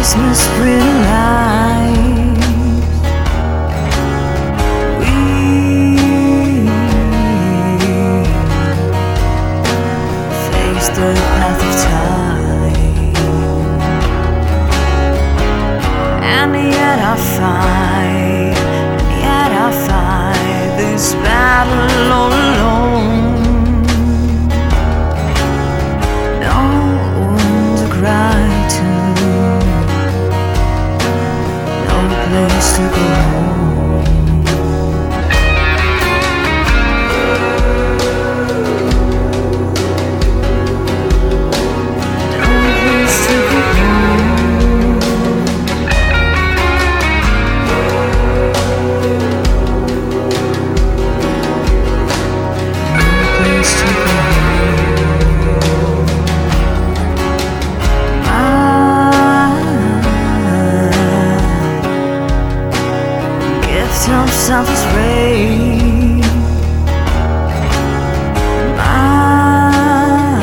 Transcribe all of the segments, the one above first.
Christmas pretty lights. We face the path of time, and yet I fight this battle all alone. No one to cry to, no place to go home. No place to go home. No place to go home. Of selfish rage, my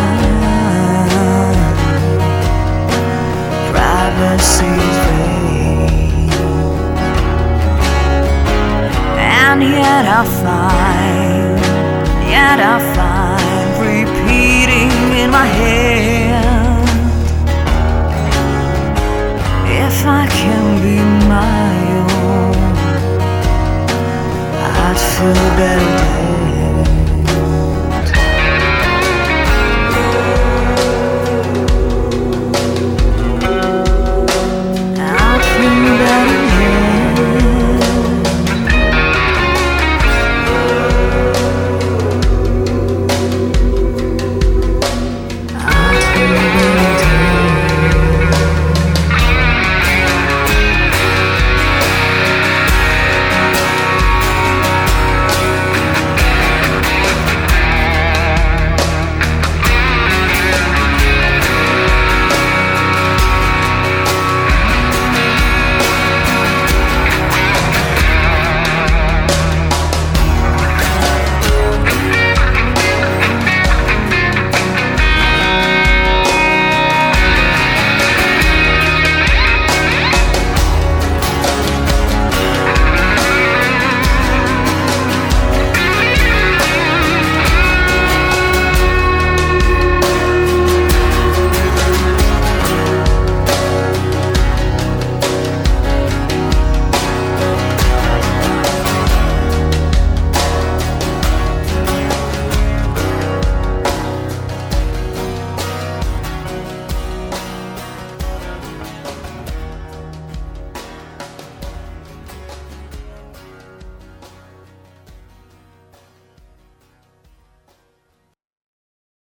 privacy's vague, and yet I find repeating in my head.